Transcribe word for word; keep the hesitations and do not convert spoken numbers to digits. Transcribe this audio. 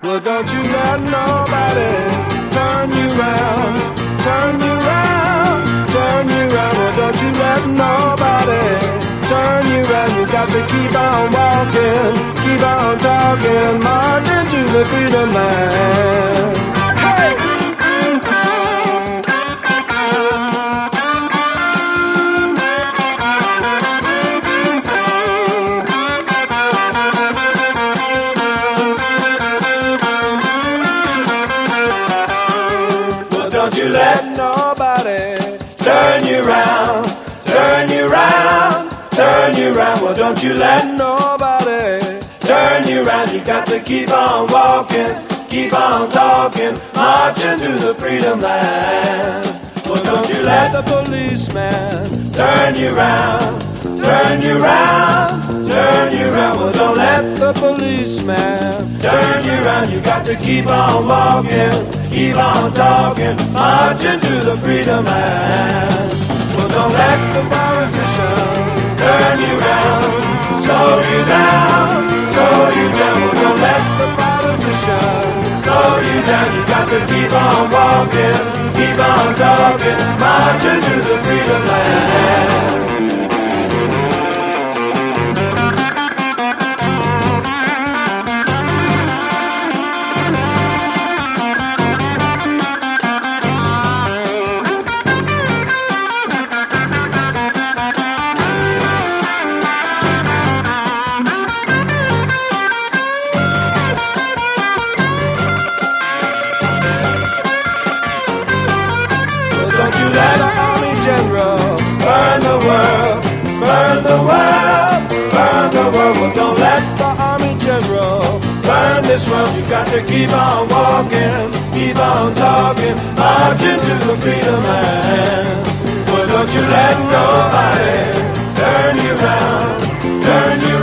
Well, don't you let nobody turn you round, turn you round, turn you round. Well, don't you let nobody turn you round. You got to keep on walking, keep on talking, marching to the freedom line. Hey! Don't you let nobody turn you round, turn you round, turn you round. Well, don't you let nobody turn you round. You got to keep on walking, keep on talking, marching to the freedom land. Well, don't you let the policeman turn you round, turn you round, turn you round. Well, don't let the policeman turn you round. You got to keep on walking, keep on talking, marching to the freedom land. Well, don't let the politician turn you round, slow you down, slow you down. Well, don't let the politician slow you down. You got to keep on walking, keep on talking, marching to the freedom land. Let the Army General burn the world, burn the world, burn the world. Well, don't let the Army General burn this world. You got to keep on walking, keep on talking, marching to the freedom land. Well, don't you let nobody turn you round, turn you